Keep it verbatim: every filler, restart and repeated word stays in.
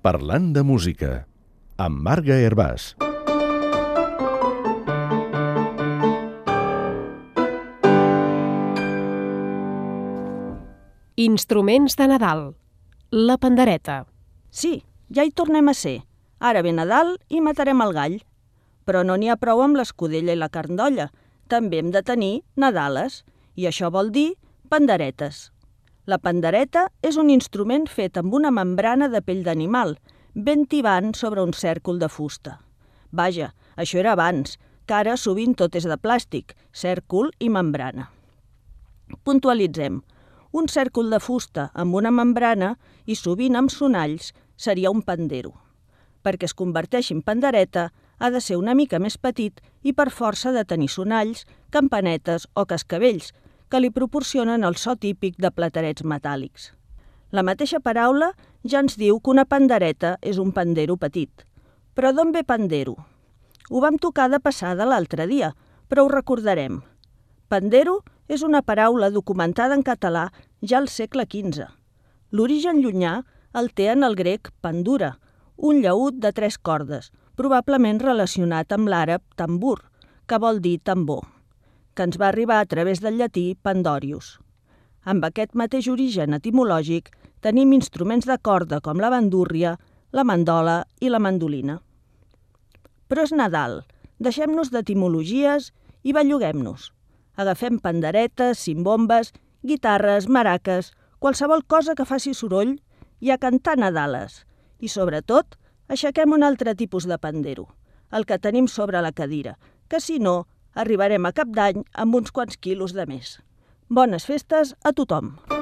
Parlant de música, amb Marga Hervàs. Instruments de Nadal. La pandereta. Sí, ja hi tornem a ser. Ara ve Nadal i matarem el gall. Però no n'hi ha prou amb l'escudella i la carn d'olla. També hem de tenir nadales, i això vol dir panderetes. La pandereta és un instrument fet amb una membrana de pell d'animal, ben tibant sobre un cèrcol de fusta. Vaja, això era abans, que ara sovint tot és de plàstic, cèrcol i membrana. Puntualitzem. Un cèrcol de fusta amb una membrana i sovint amb sonalls seria un pandero. Perquè es converteixi en pandereta ha de ser una mica més petit i per força de tenir sonalls, campanetes o cascavells, que li proporcionen el so típic de platerets metàl·lics. La mateixa paraula ja ens diu que una pandereta és un pandero petit. Però d'on ve pandero? Ho vam tocar de passada l'altre dia, però ho recordarem. Pandero és una paraula documentada en català ja al segle quinze. L'origen llunyà el té en el grec pandura, un llaüt de tres cordes, probablement relacionat amb l'àrab tambur, que vol dir tambor, que ens va arribar a través del llatí pandorius. Amb aquest mateix origen etimològic tenim instruments de corda com la bandúrria, la mandola i la mandolina. Però és Nadal, deixem-nos d'etimologies i belluguem-nos. Agafem panderetes, cimbombes, guitarres, maraques, qualsevol cosa que faci soroll i a cantar nadales. I sobretot, aixequem un altre tipus de pandero, el que tenim sobre la cadira, que si no, arribarem a cap d'any amb uns quants quilos de més. Bones festes a tothom!